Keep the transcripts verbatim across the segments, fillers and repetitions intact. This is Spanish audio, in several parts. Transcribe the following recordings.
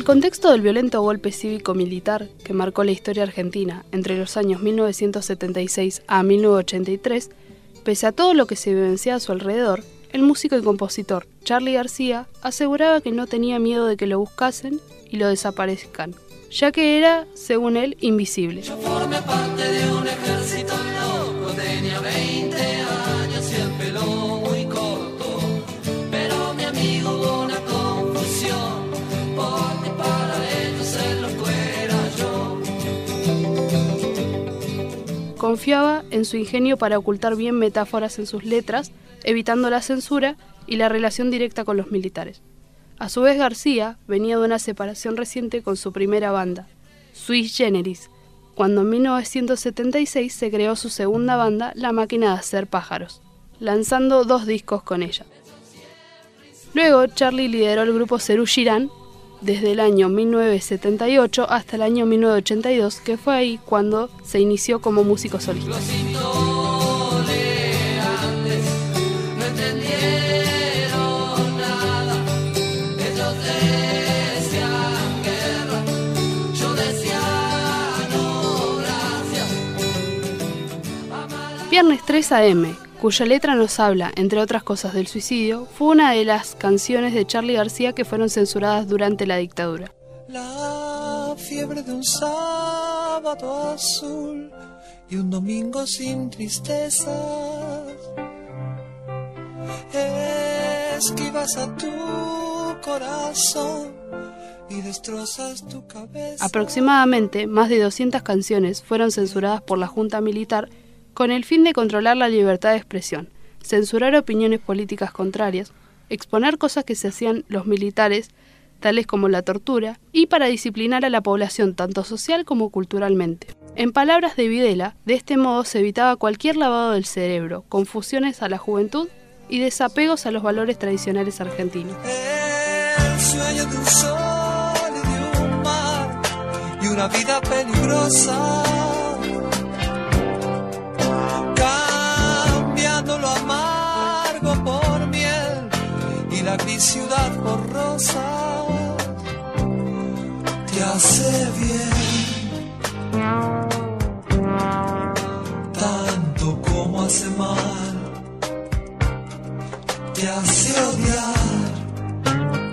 contexto del violento golpe cívico-militar que marcó la historia argentina entre los años mil novecientos setenta y seis a mil novecientos ochenta y tres, pese a todo lo que se vivenciaba a su alrededor, el músico y compositor Charly García aseguraba que no tenía miedo de que lo buscasen y lo desaparezcan, ya que era, según él, invisible. Yo formé parte de un ejército loco, tenía veinte años y el pelo muy corto, pero mi amigo hubo una confusión, porque para ellos el loco era yo. Confiaba en su ingenio para ocultar bien metáforas en sus letras, evitando la censura y la relación directa con los militares. A su vez, García venía de una separación reciente con su primera banda, Sui Generis, cuando en mil novecientos setenta y seis se creó su segunda banda, La Máquina de Hacer Pájaros, lanzando dos discos con ella. Luego, Charly lideró el grupo Serú Girán desde el año mil novecientos setenta y ocho hasta el año mil novecientos ochenta y dos, que fue ahí cuando se inició como músico solista. Viernes tres a eme, cuya letra nos habla, entre otras cosas, del suicidio, fue una de las canciones de Charly García que fueron censuradas durante la dictadura. La fiebre de un sábado azul y un domingo sin tristezas, esquivas a tu corazón y destrozas tu cabeza. Aproximadamente más de doscientas canciones fueron censuradas por la Junta Militar con el fin de controlar la libertad de expresión, censurar opiniones políticas contrarias, exponer cosas que se hacían los militares, tales como la tortura, y para disciplinar a la población tanto social como culturalmente. En palabras de Videla, de este modo se evitaba cualquier lavado del cerebro, confusiones a la juventud y desapegos a los valores tradicionales argentinos. El sueño de un sol y de un mar y una vida peligrosa, lo amargo por miel y la gris ciudad por rosa, te hace bien tanto como hace mal, te hace odiar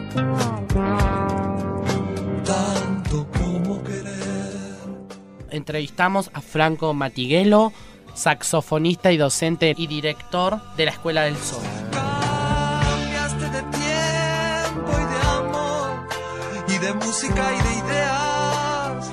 tanto como querer. Entrevistamos a Franco Matiguelo, saxofonista y docente y director de la Escuela del Sol. Cambiaste de tiempo y de amor y de música y de ideas.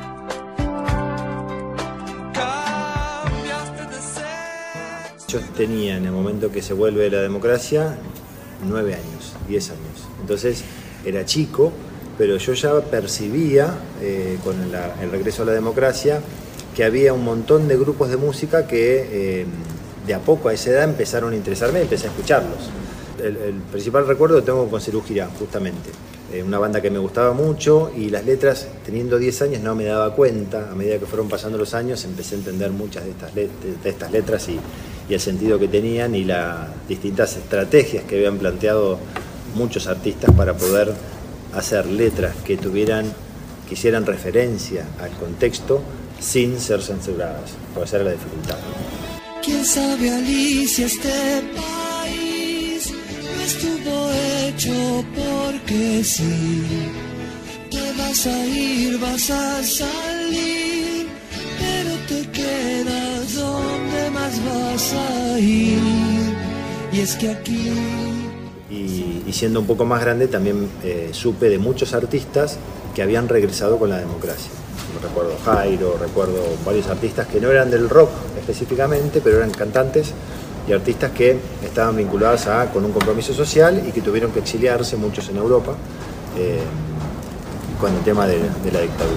Cambiaste de sexo. Yo tenía, en el momento que se vuelve la democracia, nueve años, diez años. Entonces era chico, pero yo ya percibía eh, con la, el regreso a la democracia que había un montón de grupos de música que eh, de a poco a esa edad empezaron a interesarme y empecé a escucharlos. El, el principal recuerdo lo tengo con Serú Girán, justamente. Eh, una banda que me gustaba mucho y las letras, teniendo diez años, no me daba cuenta. A medida que fueron pasando los años empecé a entender muchas de estas, let de estas letras y, y el sentido que tenían y las distintas estrategias que habían planteado muchos artistas para poder hacer letras que tuvieran, que hicieran referencia al contexto sin ser censuradas, por esa era la dificultad. ¿Quién sabe, Alicia, este país no estuvo hecho porque sí? Te vas a ir, vas a salir, pero te quedas donde más vas a ir. Y es que aquí... Y, y siendo un poco más grande también eh, supe de muchos artistas que habían regresado con la democracia. Recuerdo Jairo, recuerdo varios artistas que no eran del rock específicamente, pero eran cantantes y artistas que estaban vinculados a, con un compromiso social y que tuvieron que exiliarse, muchos en Europa, eh, con el tema de, de la dictadura.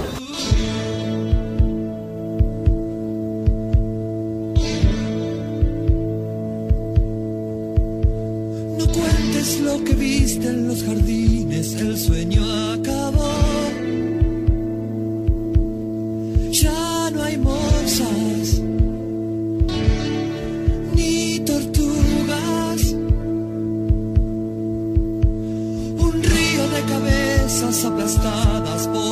No cuentes lo que viste en los jardines, el sueño acabó. Ya no hay morsas ni tortugas, un río de cabezas aplastadas por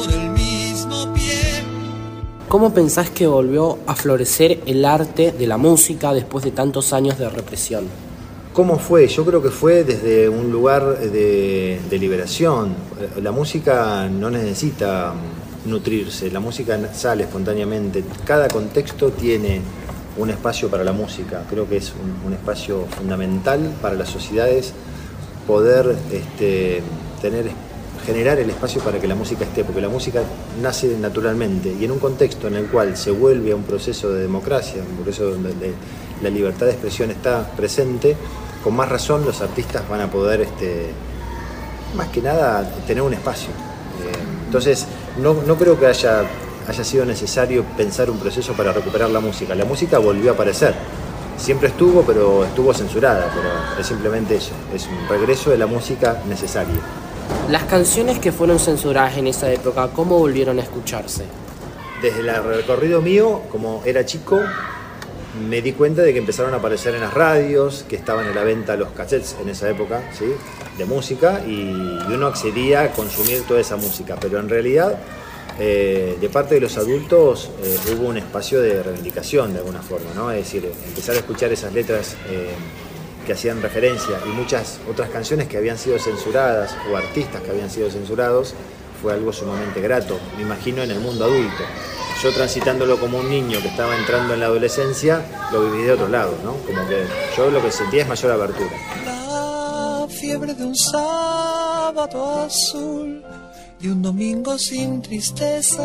¿cómo pensás que volvió a florecer el arte de la música después de tantos años de represión? ¿Cómo fue? Yo creo que fue desde un lugar de, de liberación. La música no necesita nutrirse, la música sale espontáneamente. Cada contexto tiene un espacio para la música. Creo que es un, un espacio fundamental para las sociedades poder este, tener, generar el espacio para que la música esté, porque la música nace naturalmente y en un contexto en el cual se vuelve a un proceso de democracia, un proceso donde la libertad de expresión está presente, con más razón los artistas van a poder, este, más que nada, tener un espacio. Eh, entonces, no, no creo que haya, haya sido necesario pensar un proceso para recuperar la música. La música volvió a aparecer. Siempre estuvo, pero estuvo censurada, pero es simplemente eso, es un regreso de la música necesaria. Las canciones que fueron censuradas en esa época, ¿cómo volvieron a escucharse? Desde el recorrido mío, como era chico, me di cuenta de que empezaron a aparecer en las radios, que estaban a la venta los cassettes en esa época, ¿sí?, de música, y uno accedía a consumir toda esa música, pero en realidad eh, de parte de los adultos eh, hubo un espacio de reivindicación de alguna forma, ¿no? Es decir, empezar a escuchar esas letras eh, que hacían referencia y muchas otras canciones que habían sido censuradas o artistas que habían sido censurados fue algo sumamente grato, me imagino, en el mundo adulto. Yo transitándolo como un niño que estaba entrando en la adolescencia, lo viví de otro lado, ¿no? Como que yo lo que sentía es mayor abertura. La fiebre de un sábado azul, de un domingo sin tristezas,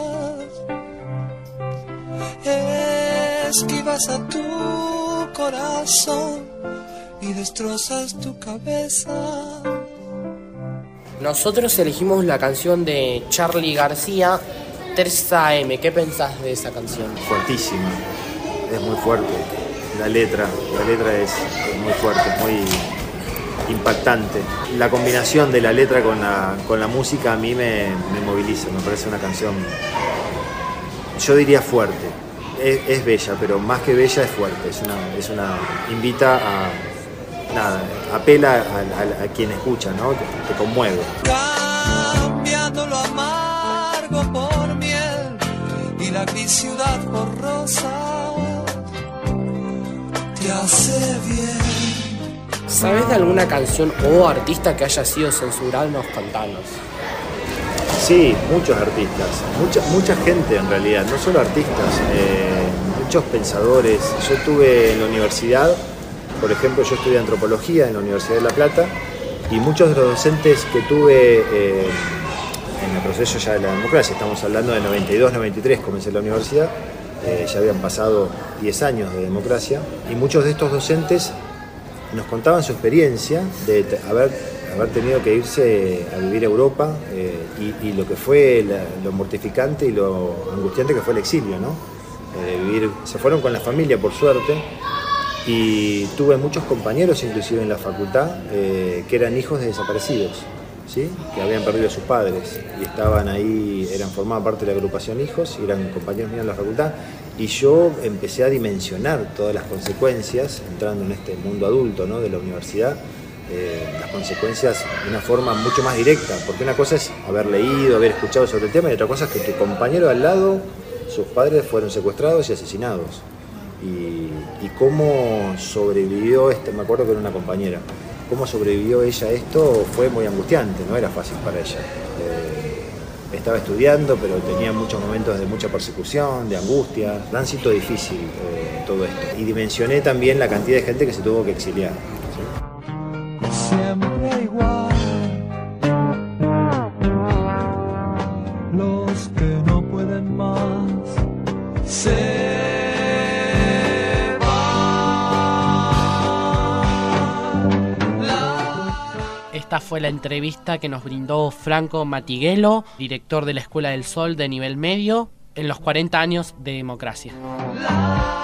esquivas a tu corazón y destrozas tu cabeza. Nosotros elegimos la canción de Charly García, Terza A M. ¿Qué pensás de esa canción? Fuertísima, es muy fuerte. La letra, la letra es, es muy fuerte, muy impactante. La combinación de la letra con la, con la música a mí me, me moviliza, me parece una canción, yo diría fuerte. Es, es bella, pero más que bella es fuerte. Es una, es una invita a, nada, apela a, a, a quien escucha, ¿no? Te, te conmueve. Cambiando lo amargo por miel y la gris ciudad por rosa, te hace bien. ¿Sabes de alguna canción o artista que haya sido censurado? Nos contanos. Sí, muchos artistas, mucha, mucha gente en realidad, no solo artistas, eh, muchos pensadores. Yo estuve en la universidad, por ejemplo, yo estudié antropología en la Universidad de La Plata y muchos de los docentes que tuve eh, en el proceso ya de la democracia, estamos hablando de noventa y dos, noventa y tres, comencé la universidad, eh, ya habían pasado diez años de democracia y muchos de estos docentes nos contaban su experiencia de haber, haber tenido que irse a vivir a Europa eh, y, y lo que fue la, lo mortificante y lo angustiante que fue el exilio, ¿no? Eh, vivir, se fueron con la familia por suerte y tuve muchos compañeros inclusive en la facultad eh, que eran hijos de desaparecidos, ¿sí?, que habían perdido a sus padres y estaban ahí, eran formaban parte de la agrupación Hijos y eran compañeros míos en la facultad. Y yo empecé a dimensionar todas las consecuencias, entrando en este mundo adulto, ¿no?, de la universidad, eh, las consecuencias de una forma mucho más directa, porque una cosa es haber leído, haber escuchado sobre el tema, y otra cosa es que tu compañero al lado, sus padres fueron secuestrados y asesinados. Y, y cómo sobrevivió, este, me acuerdo que era una compañera, cómo sobrevivió ella a esto fue muy angustiante, no era fácil para ella. Eh, Estaba estudiando, pero tenía muchos momentos de mucha persecución, de angustia, tránsito difícil, eh, todo esto. Y dimensioné también la cantidad de gente que se tuvo que exiliar, ¿sí? Siempre igual, los que no pueden más se Esta fue la entrevista que nos brindó Franco Matiguelo, director de la Escuela del Sol de nivel medio, en los cuarenta años de democracia.